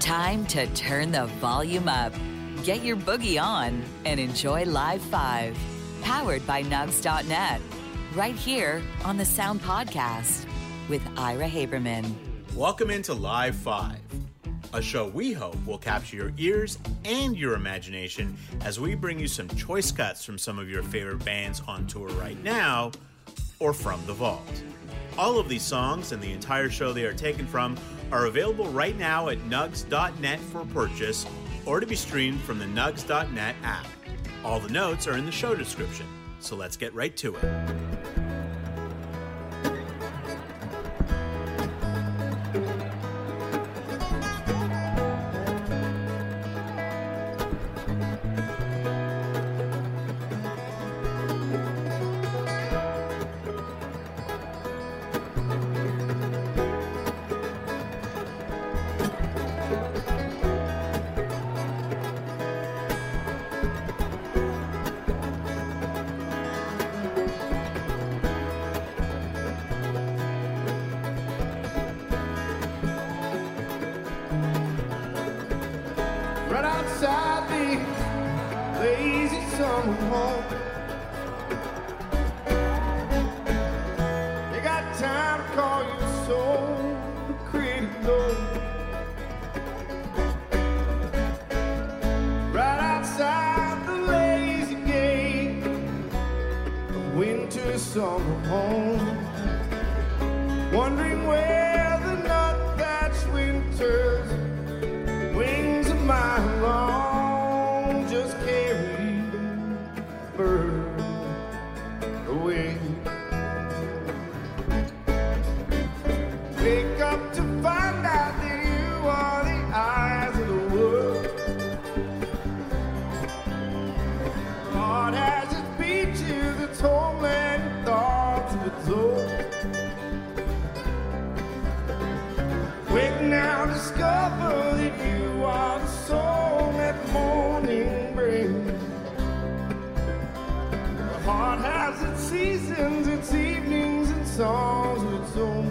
Time to turn the volume up. Get your boogie on and enjoy Live 5. Powered by Nugs.net. Right here on the Sound Podcast with Ira Haberman. Welcome into Live 5, a show we hope will capture your ears and your imagination as we bring you some choice cuts from some of your favorite bands on tour right now or from the vault. All of these songs and the entire show they are taken from are available right now at Nugs.net for purchase or to be streamed from the Nugs.net app. All the notes are in the show description, so let's get right to it. Right outside the lazy summer home, you got time to call your soul the critical. Right outside the lazy gate, the winter summer home, wondering where the nut that's winter's wings a mile long just carry bird away. Wake up to find out that you are the eyes of the world. Heart has its beaches, its homeland, and thoughts of its own. Wake now, discover that you are the soul that morning brings. The heart has its seasons, its evenings, and songs of its own.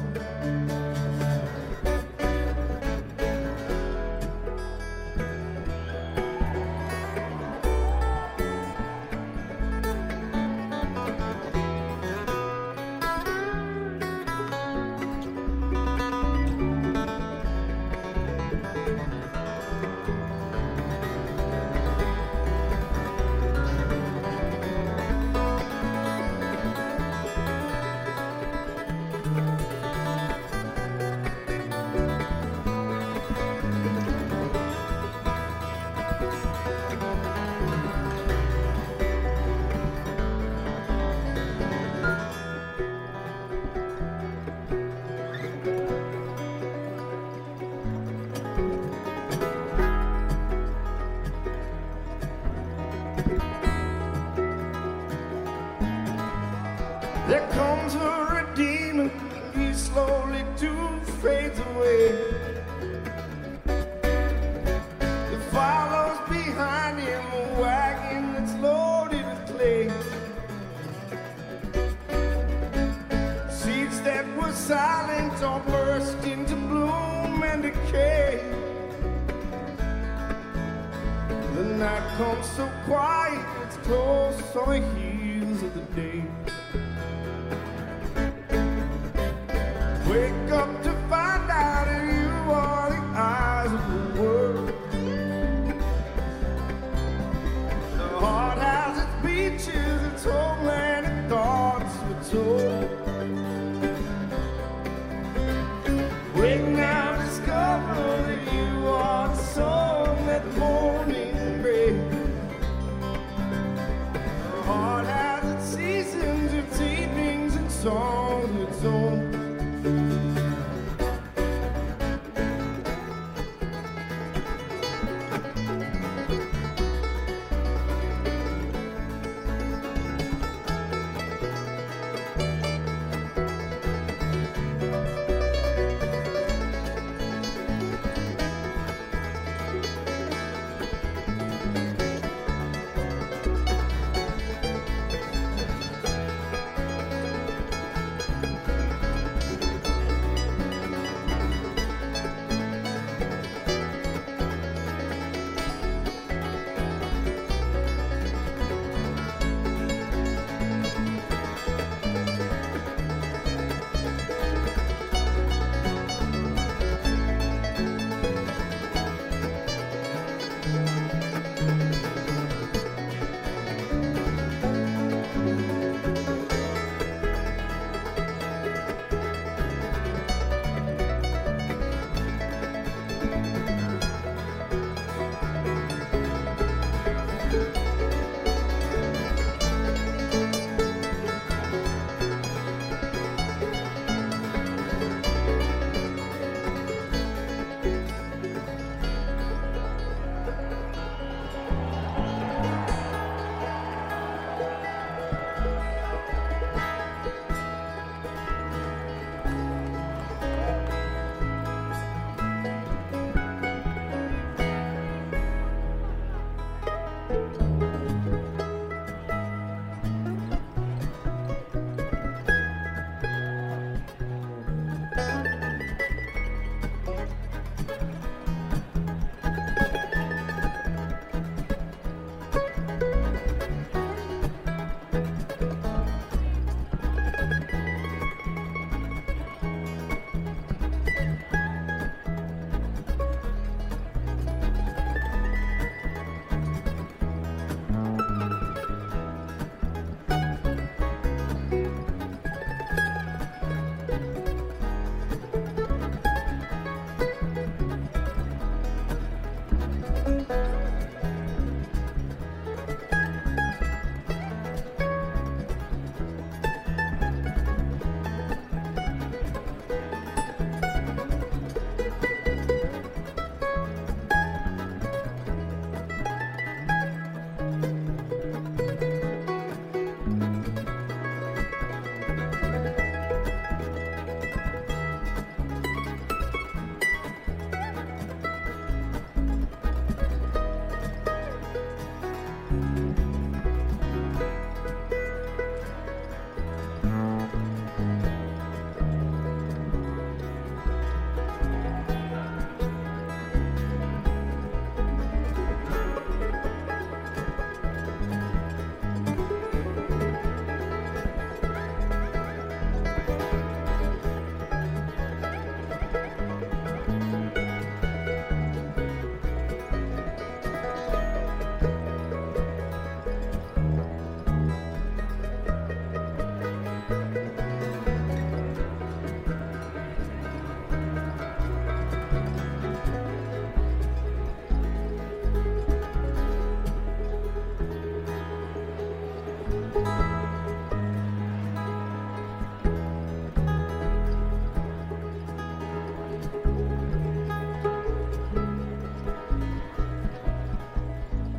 There comes a redeemer, he slowly too fades away. There follows behind him a wagon that's loaded with clay. Seeds that were silent all burst into bloom and decay. The night comes so quiet, it's close on the heels of the day. Wake up to find out that you are the eyes of the world. The heart has its beaches, its homeland, and thoughts of its own. Wake now, discover that you are the song that morning brings. The heart has its seasons.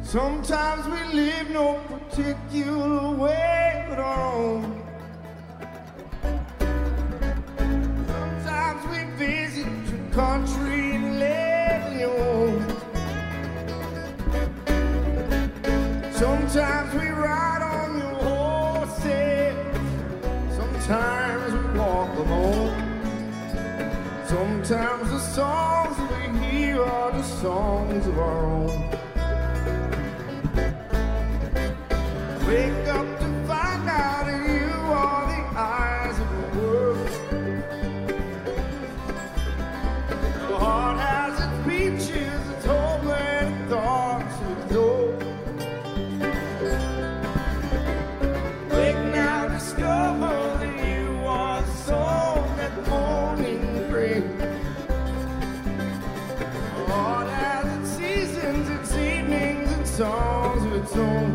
Sometimes we live no particular way but our own. Sometimes we visit your country and let you own. Sometimes we ride on your horses. Sometimes we walk alone. Sometimes the songs that we hear are the songs of our own. Wake up to find out that you are the eyes of the world. Your heart has its beaches, its homeland, its thoughts, its old. Wake now, discover that you are the song that the morning brings. Your heart has its seasons, its evenings, its songs of its own.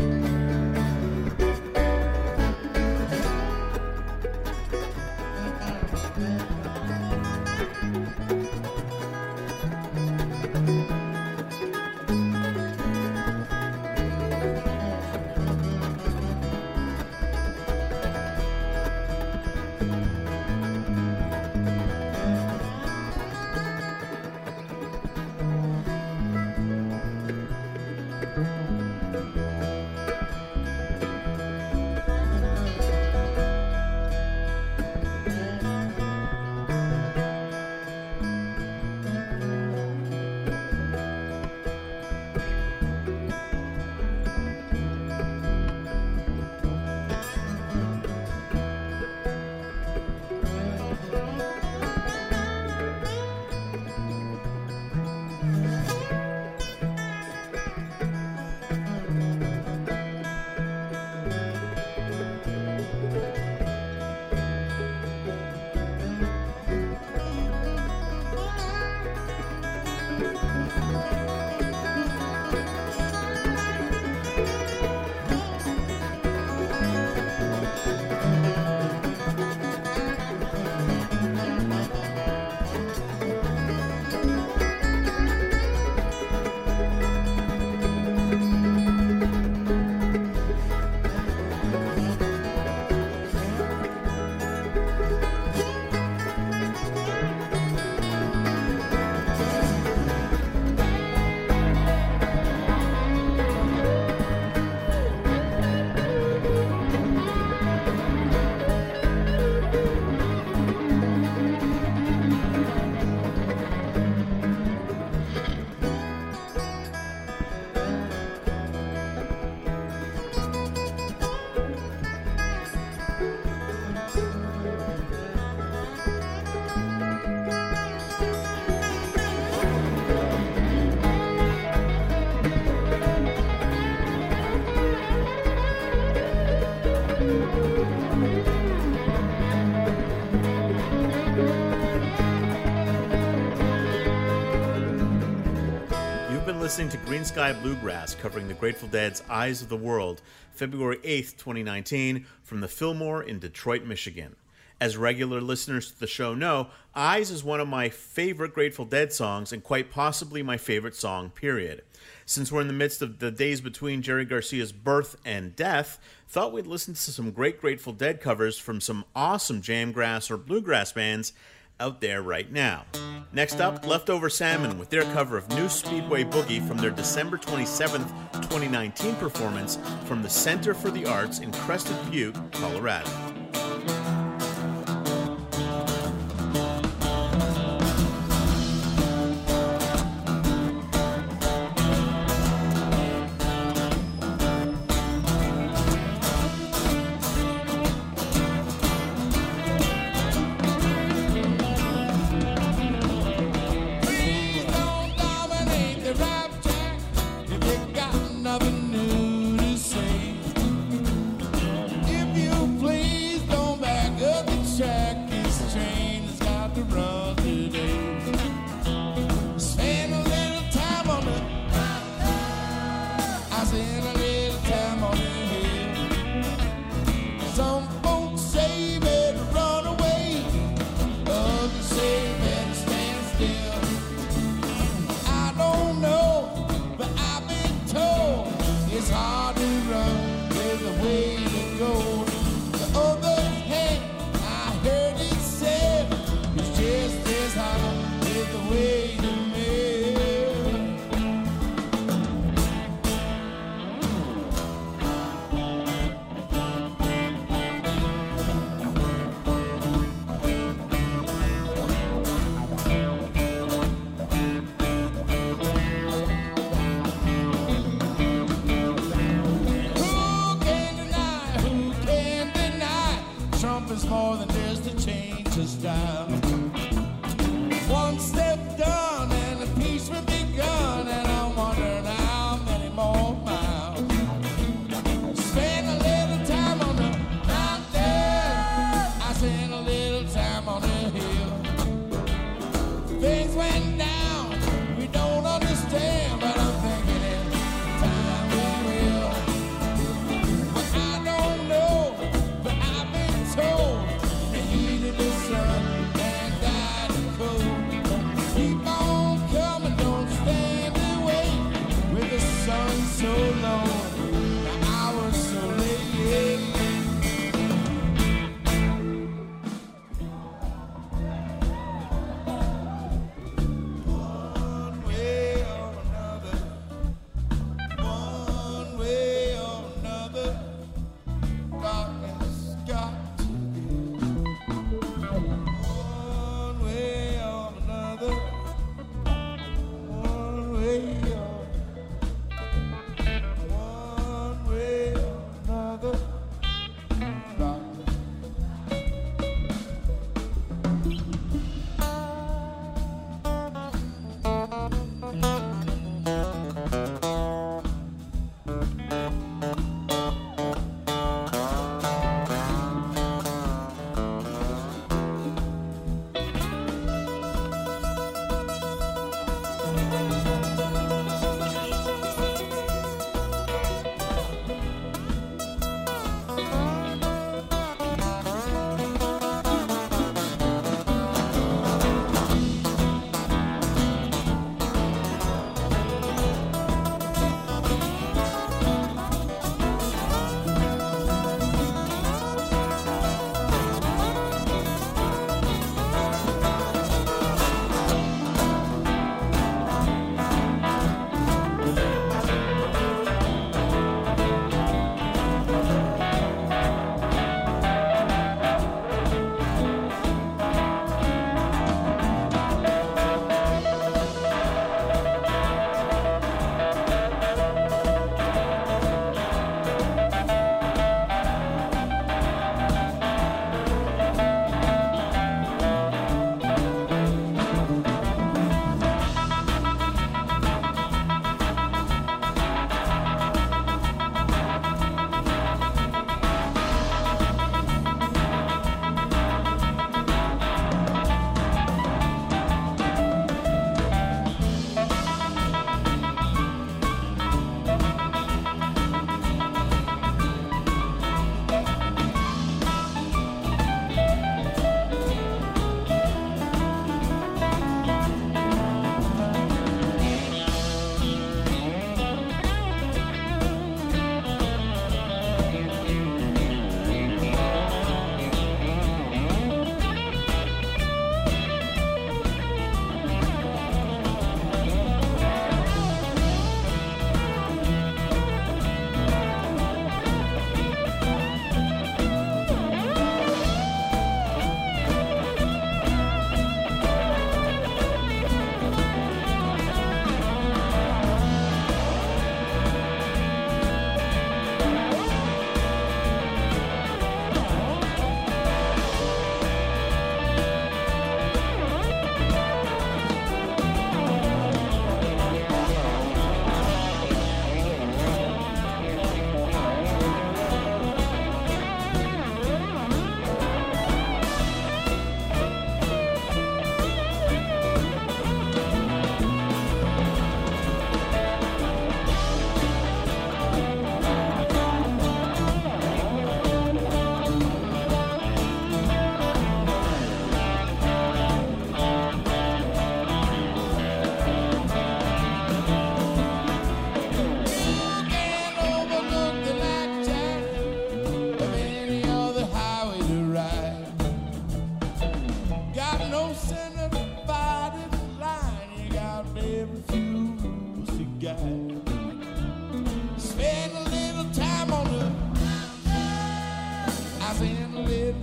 Listening to Green Sky Bluegrass, covering the Grateful Dead's Eyes of the World, February 8th, 2019, from the Fillmore in Detroit, Michigan. As regular listeners to the show know, Eyes is one of my favorite Grateful Dead songs and quite possibly my favorite song, period. Since we're in the midst of the days between Jerry Garcia's birth and death, thought we'd listen to some great Grateful Dead covers from some awesome jamgrass or bluegrass bands out there right now. Next up, Leftover Salmon with their cover of New Speedway Boogie from their December 27th, 2019 performance from the Center for the Arts in Crested Butte, Colorado. Nothing new to say. If you please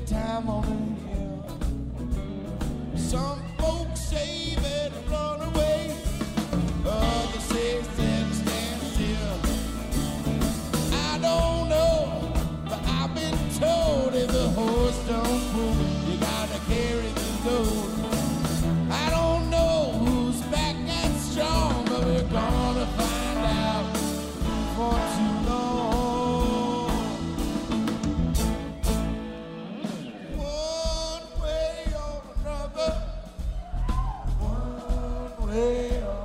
time on the hill. Some folks say better run away, others say stand still. I don't know, but I've been told if the horse don't move, you gotta carry the load. I don't know who's back and strong, but we're gonna find out before too long. One way or another, one way or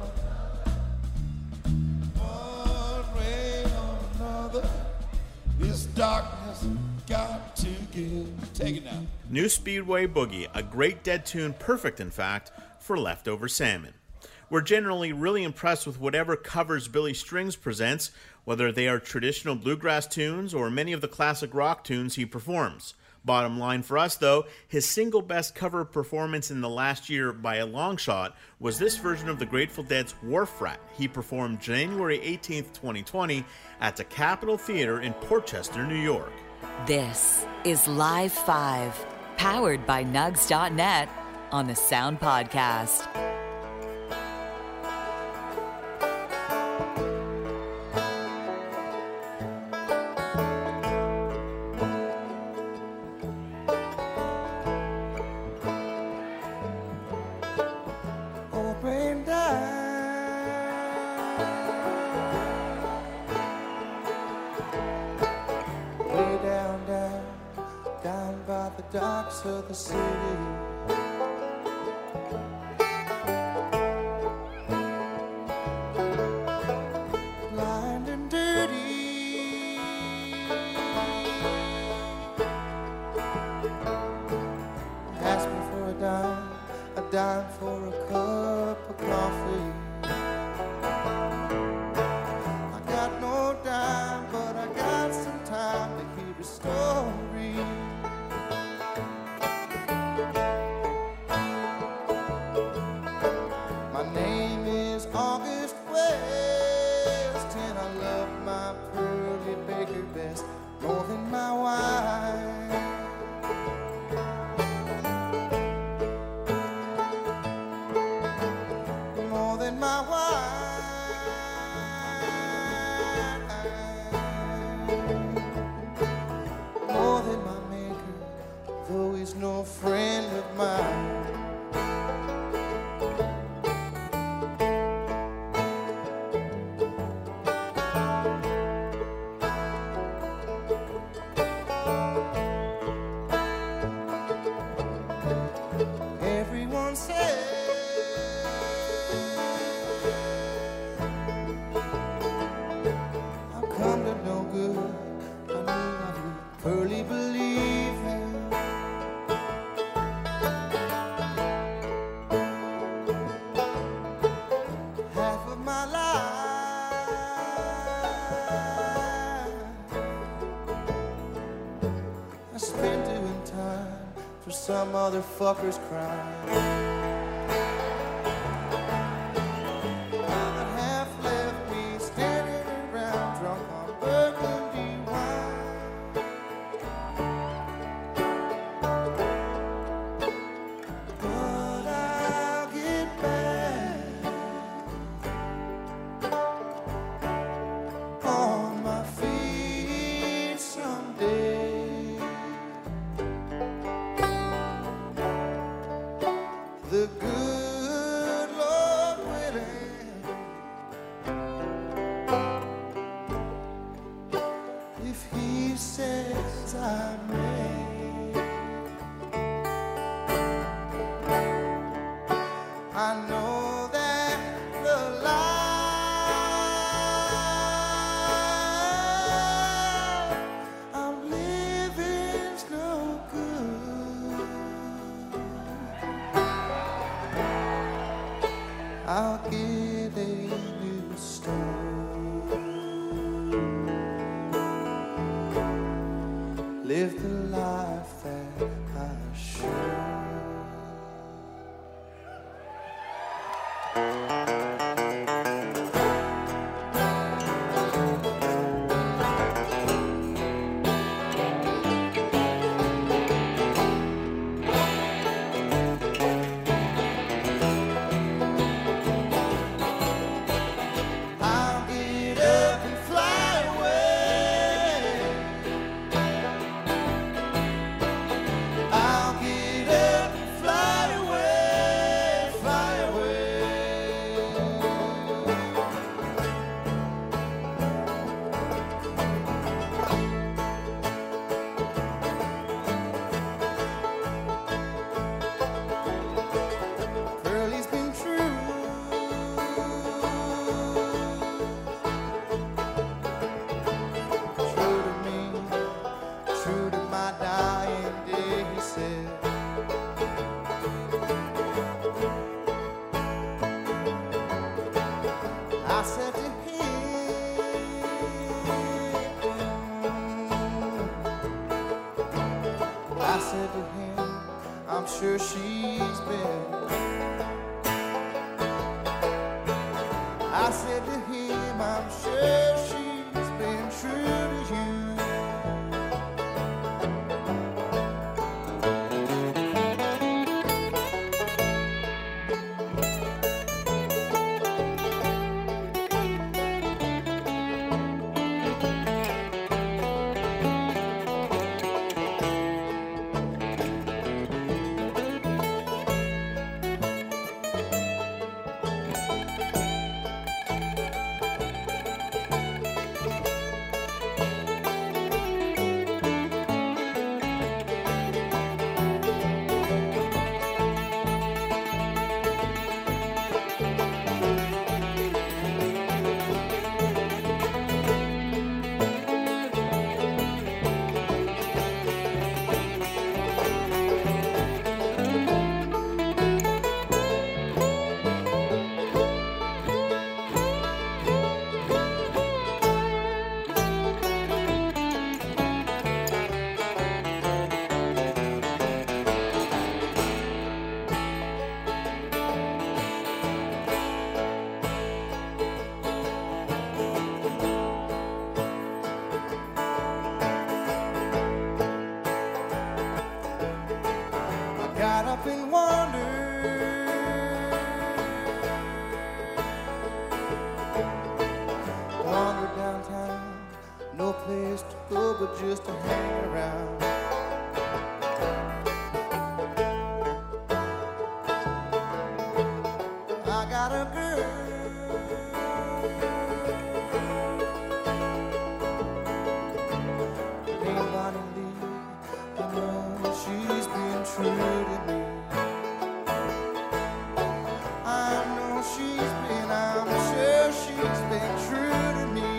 another, this darkness got to give. Take it now. New Speedway Boogie, a great dead tune, perfect in fact for leftover salmon. We're generally really impressed with whatever covers Billy Strings presents, whether they are traditional bluegrass tunes or many of the classic rock tunes he performs. Bottom line for us though, his single best cover performance in the last year by a long shot was this version of the Grateful Dead's Wharf Rat he performed January 18th, 2020 at the Capitol Theater in Portchester, New York. This is Live 5, powered by Nugs.net on the Sound Podcast. Open down, way down, down by the docks of the city. Blind and dirty, ask me for a dime for a cup of coffee. I got no dime, but I got some time to hear a story. My name is August West, and I love my Pearly Baker best more than my wife. More than my wife, more than my maker, though he's no friend of mine. Everyone says I've come to no good. I knew I would fully believe him. Half of my life I spent doing time for some other fucker's crime. Other half left me standing around drunk on burgundy wine. But I'll get back on my feet someday. The good Lord willing, if he says I may. I know that the life I'm living's no good. I'll get a new start. Live the life that I should. I said to him, I said to him, I'm sure she's been. I said to him, I'm sure she's been true to you. Got up and wandered downtown, no place to go but just to hang around. I got a girl, named Bonnie Lee. I know she's been true to me. I know she's been, I'm sure she's been true to me.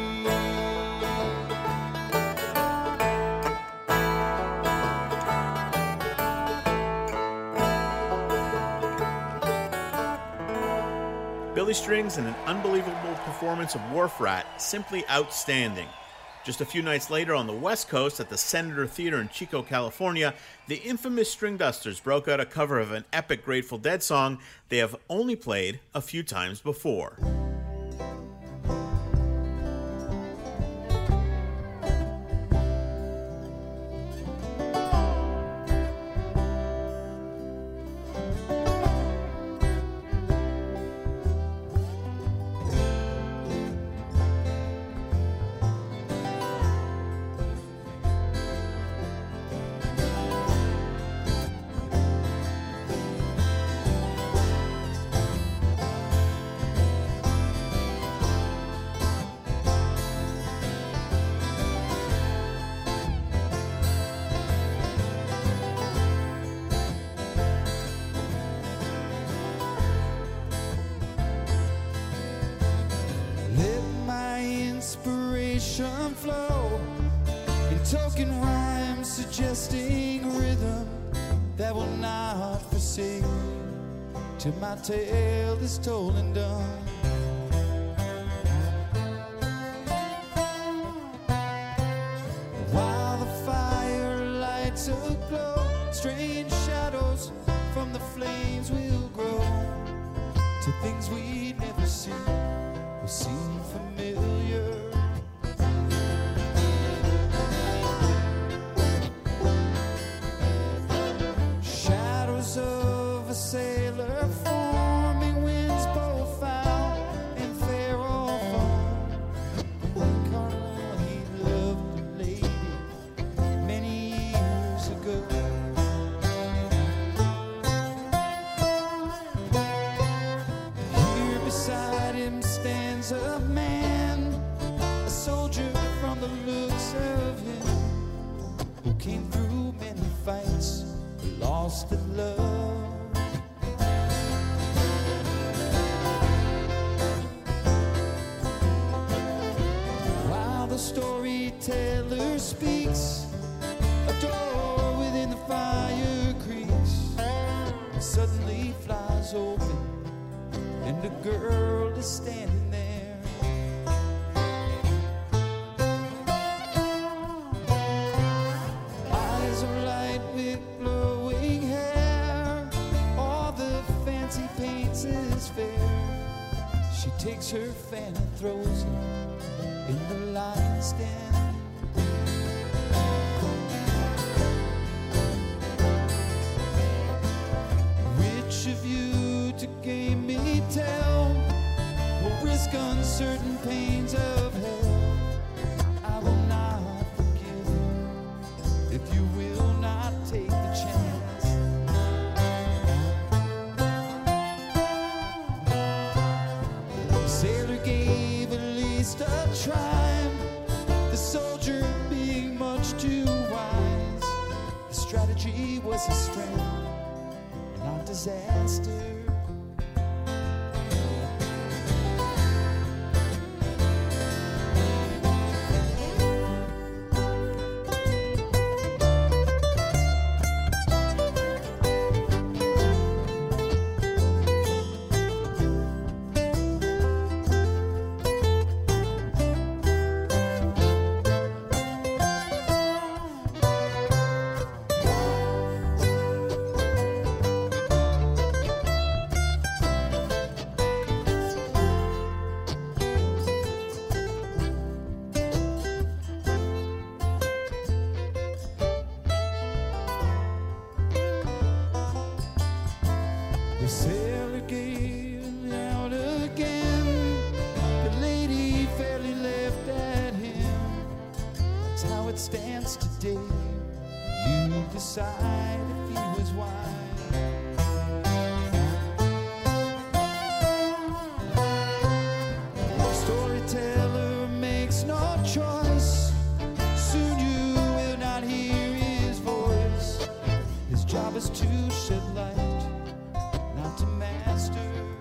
Billy Strings and an unbelievable performance of Wharf Rat, simply outstanding. Just a few nights later on the West Coast at the Senator Theater in Chico, California, the infamous String Dusters broke out a cover of an epic Grateful Dead song they have only played a few times before. Flow in token rhymes suggesting rhythm that will not forsake till my tale is told and done. While the fire lights aglow, strange shadows from the flames will grow to things we'd never seen will seem familiar. Of a sailor forming winds both foul and fair or fond. When Carla he loved a lady many years ago. Here beside him stands a man, a soldier from the looks of him, who came through many fights, lost in love. While the storyteller speaks, a door within the fire creaks, and suddenly flies open, and a girl is standing there. takes her fan and throws it in the lion's den. Which of you to gain me tell will risk uncertain pains of hell? I will not forgive you if you will not take the chance. The sailor gave at least a try, the soldier being much too wise. The strategy was his strength, not disaster. The sailor gave out again. The lady fairly left at him. That's how it stands today. You decide if he was wise. Storyteller makes no choice. Soon you will not hear his voice. His job is to shed light, not to master.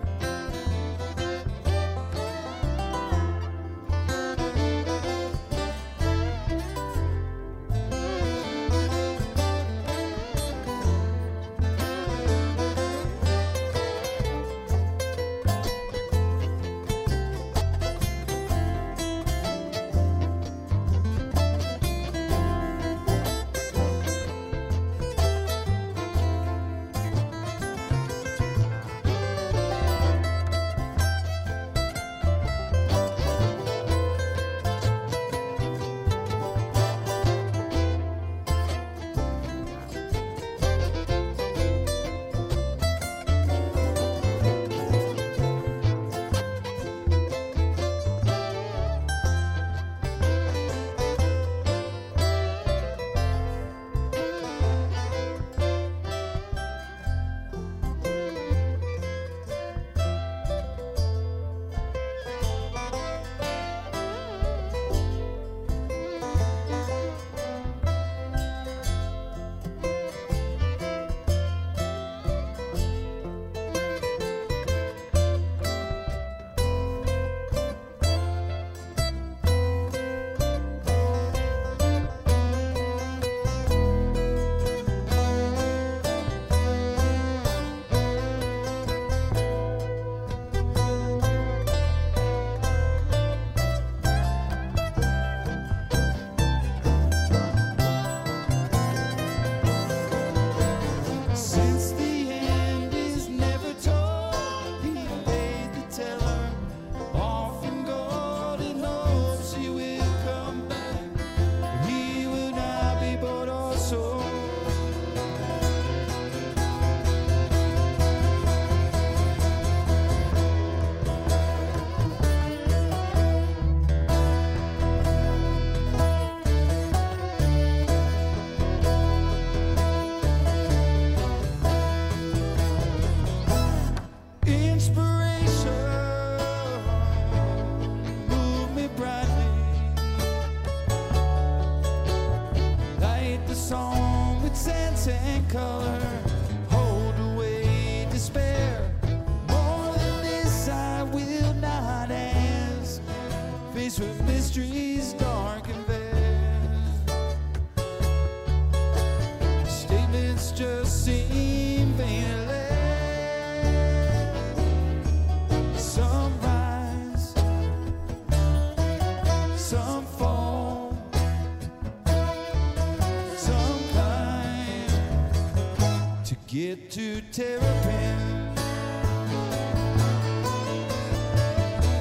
Since the end is never told, he paid the teller off in gold and hopes he will come back. He will not be bought or sold. Inspiration move me brightly. Light the song with sense and color. Hold away despair. More than this I will not ask. Faced with mysteries dark and vast, statements just seem vain. Some rise, some fall, some climb to get to Terrapin.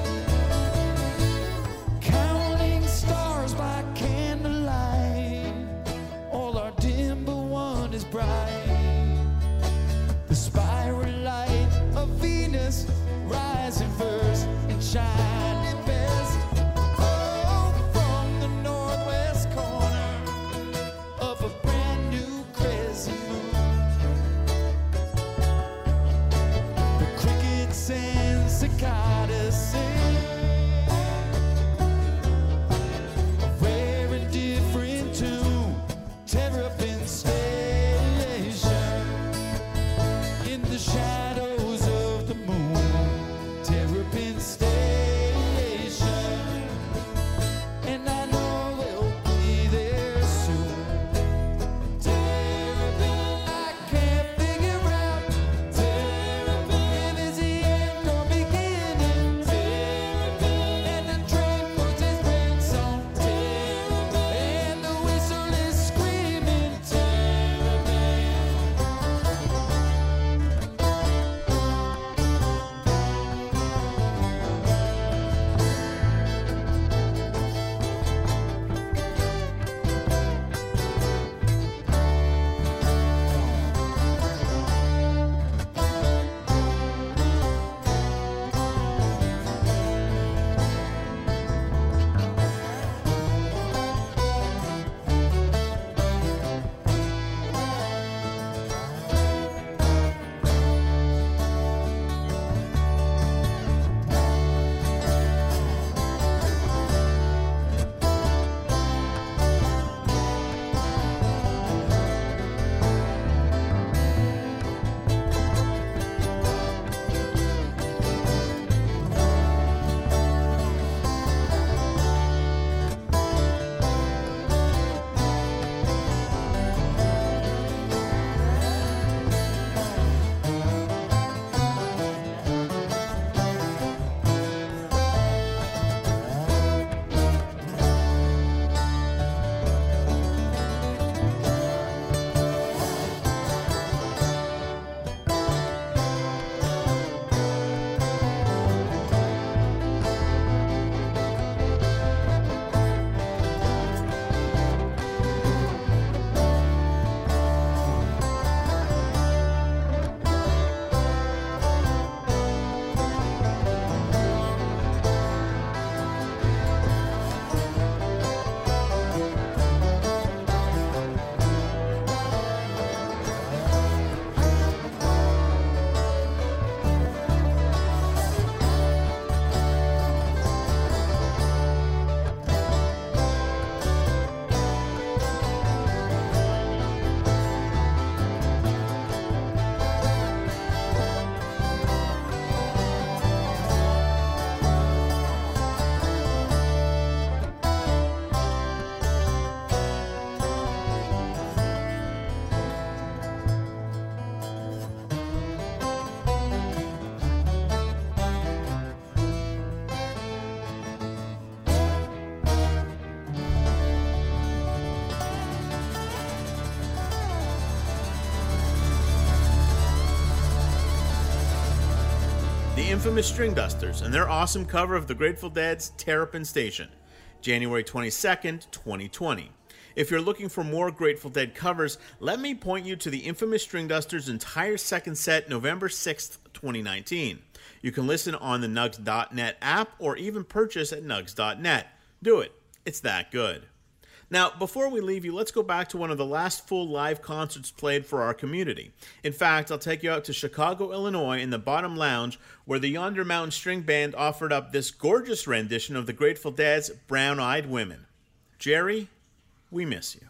the infamous String Dusters and their awesome cover of the Grateful Dead's Terrapin Station, January 22nd, 2020. If you're looking for more Grateful Dead covers, let me point you to the infamous String Dusters' entire second set, November 6th, 2019. You can listen on the Nugs.net app or even purchase at Nugs.net. Do it. It's that good. Now, before we leave you, let's go back to one of the last full live concerts played for our community. In fact, I'll take you out to Chicago, Illinois in the Bottom Lounge, where the Yonder Mountain String Band offered up this gorgeous rendition of the Grateful Dead's Brown Eyed Women. Jerry, we miss you.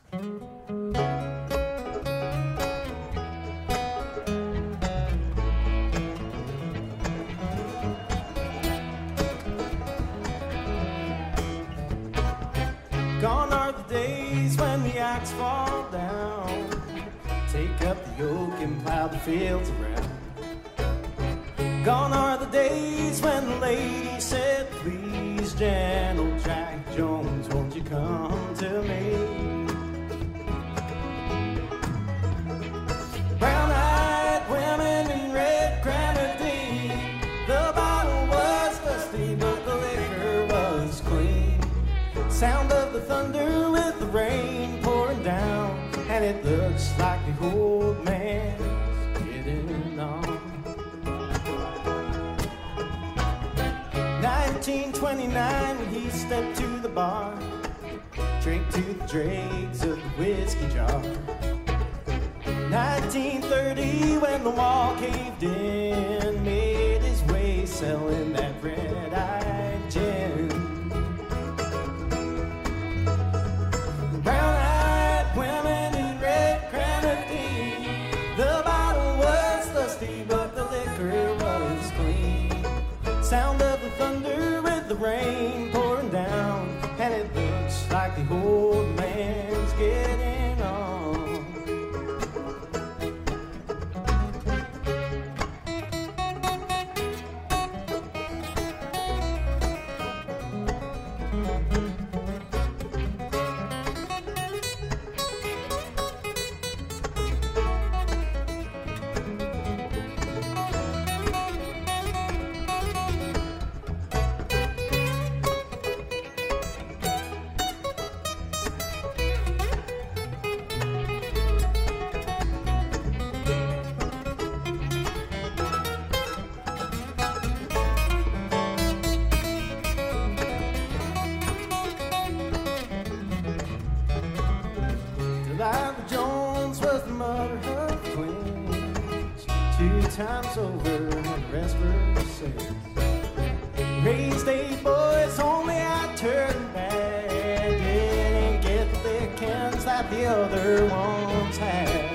Gone are the days when the axe fall down, take up the yoke and plow the fields around. Gone are the days when the lady said, please, gentle Jack Jones, won't you come to me? Brown-eyed women in red grenadine, the bottle was dusty but the liquor was clean. Sound of the thunder with the rain pouring down, and it looks like the old man's getting on. 1929 when he stepped to the bar, drank to the dregs of the whiskey jar. 1930 when the wall caved in, made his way selling that red-eyed gin. Brown-eyed women in red grenadine, the bottle was dusty but the liquor was clean. Sound of the thunder with the rain pouring down, and it looks like the old man's getting on. Delilah Jones was the mother of twins, 2 times over and the rest were sins. Raised 8 boys, only I turned bad, didn't get the lickings that the other ones had.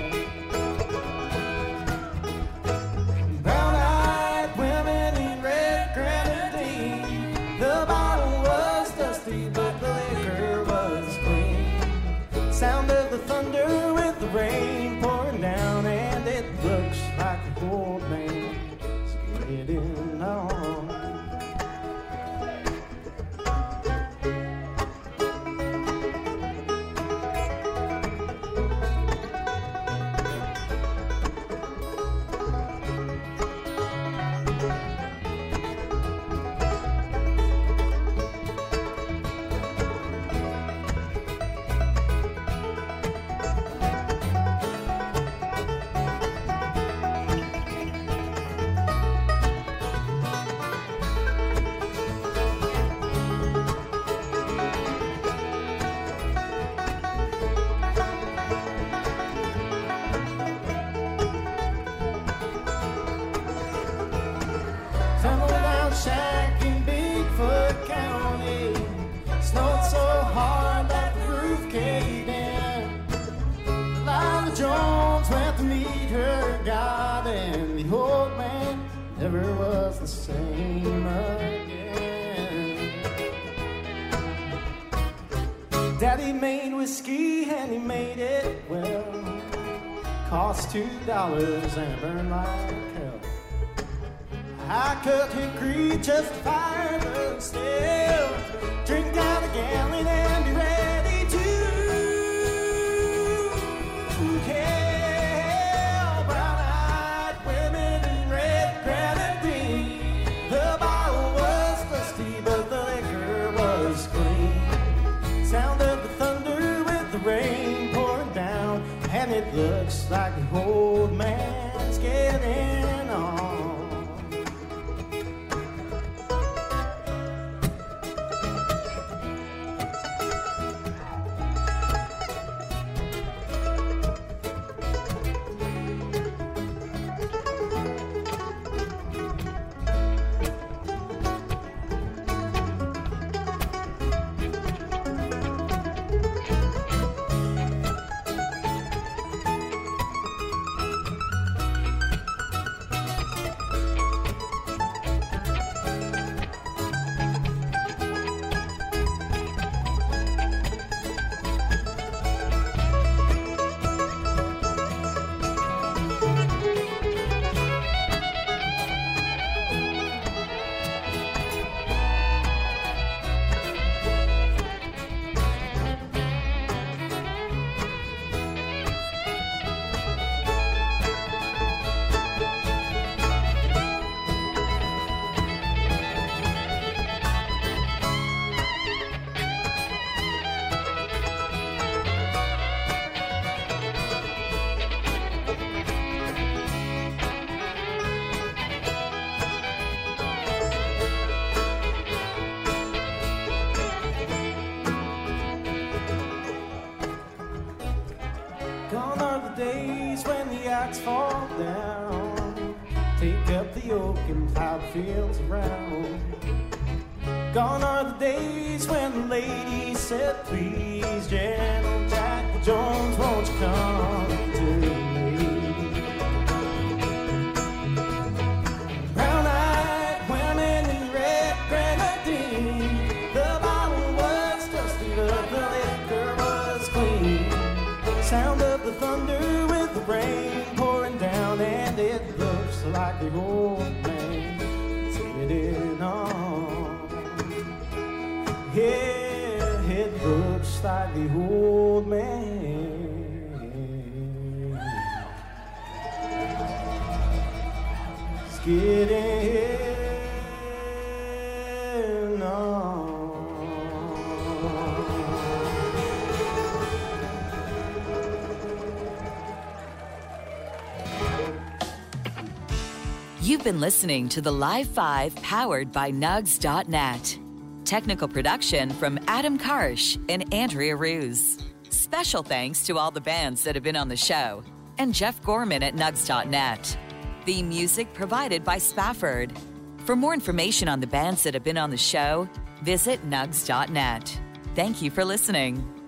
Brown-eyed women in red grenadine, the bottle was dusty but the liquor was clean. Sound of the thunder with the rain pouring down, and it looks like the old man's getting on. Tumble-down shack in Bigfoot County, snowed so hard that the roof caved in. Delilah Jones went to meet her God, and the old man never was the same again. Daddy made whiskey and he made it well, cost $2 and burned like hell. I cut hickory just to fire, but still drink down a gallon and be ready to kill. Brown-eyed women in red grenadine, looks like the old man's getting on. Gone are the days when the axe fall down, take up the yoke and plow the fields around. Gone are the days when the lady said, please, General Jack Jones, won't you come to me? Brown-eyed women in red grenadine, the bottle was dusty, but the liquor was clean. Sound of the thunder with the rain pouring down, and it looks like the old man's getting on. Yeah, it looks like the old man's getting on. You've been listening to the Live 5 powered by Nugs.net. Technical production from Adam Karsh and Andrea Ruse. Special thanks to all the bands that have been on the show and Jeff Gorman at Nugs.net. The music provided by Spafford. For more information on the bands that have been on the show, visit Nugs.net. Thank you for listening.